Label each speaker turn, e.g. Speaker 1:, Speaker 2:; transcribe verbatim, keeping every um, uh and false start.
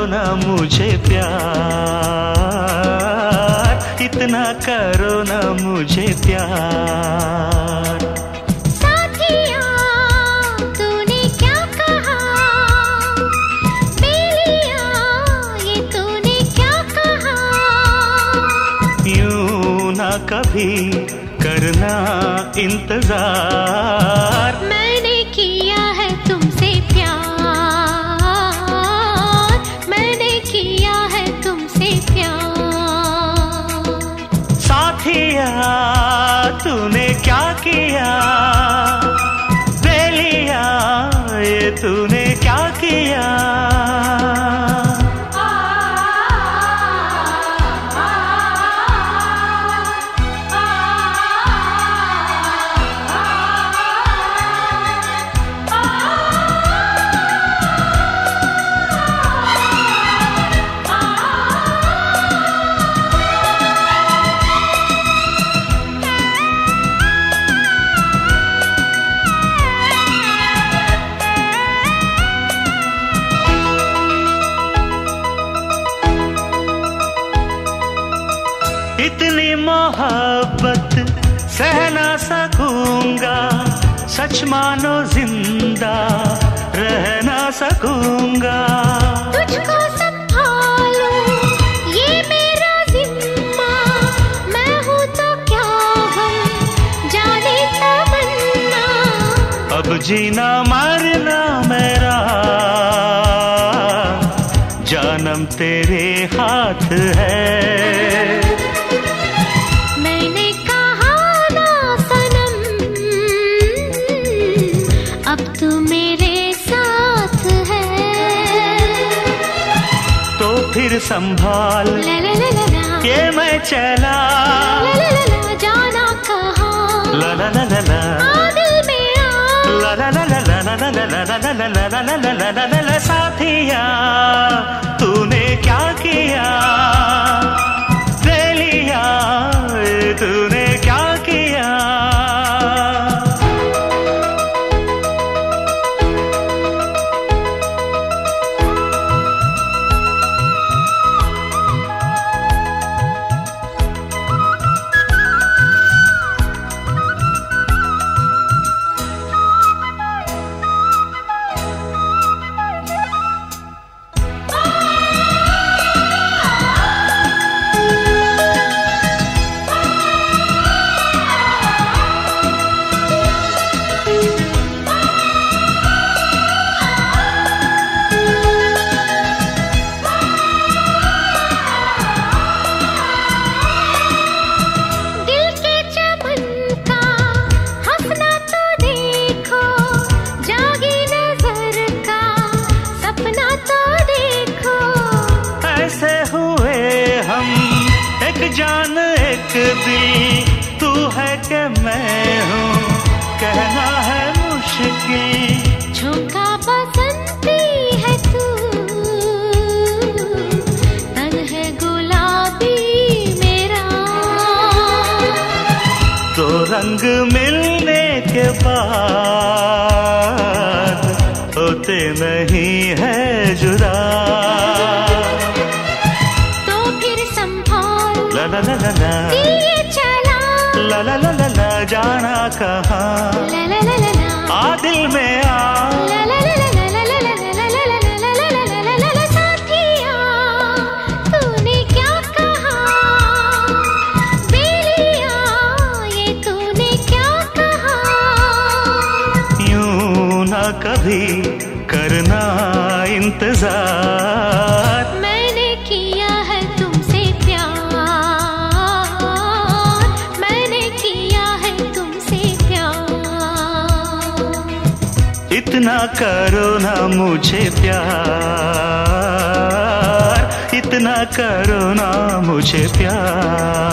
Speaker 1: ना मुझे प्यार, इतना करो ना मुझे प्यार।
Speaker 2: साथिया तूने क्या कहा, बेलिया ये तूने क्या कहा।
Speaker 1: यूं ना कभी करना इंतजार,
Speaker 2: मैंने किया है तुमसे प्यार, मैंने किया है तुमसे प्यार।
Speaker 1: साथिया तूने क्या किया, बेलिया ये तूने क्या किया। इतनी मोहब्बत सह ना सकूंगा, सच मानो जिंदा रह ना सकूंगा।
Speaker 2: तुझको संभालूं ये मेरा जिम्मा, मैं हूँ तो क्या हम जाने तमन्ना।
Speaker 1: अब जीना मरना मेरा जानम तेरे हाथ है।
Speaker 2: अब तू मेरे साथ है,
Speaker 1: तो फिर संभाल
Speaker 2: ला ला ला ला ला,
Speaker 1: के मैं चला
Speaker 2: ला ला ला ला, जाना कहाँ,
Speaker 1: ला ला ला ला ला,
Speaker 2: आ दिल में आ,
Speaker 1: ला ला ला ला ला ला ला ला ला ला ला ला ला ला ला ला। साथिया तूने क्या किया, बेलिया तूने क्या किया। जान एक दिल तू है कि मैं हूँ, कहना है मुश्किल।
Speaker 2: झोंका बसंती है तू, तन है गुलाबी मेरा।
Speaker 1: तो रंग मिलने के बाद होते नहीं है जुदा। ला ला ला ला,
Speaker 2: दिल चला
Speaker 1: ला ला ला ला ला, जाना कहाँ,
Speaker 2: ला ला ला ला,
Speaker 1: आ दिल में आ,
Speaker 2: ला ला ला ला ला ला ला ला ला ला ला ला ला ला। साथिया तूने क्या कहा, बेलिया ये तूने क्या कहा।
Speaker 1: यूं ना कभी करना इंतजार,
Speaker 2: मैंने किया है तुमसे प्यार, मैंने किया है तुमसे प्यार।
Speaker 1: इतना करो ना मुझे प्यार, इतना करो ना मुझे प्यार।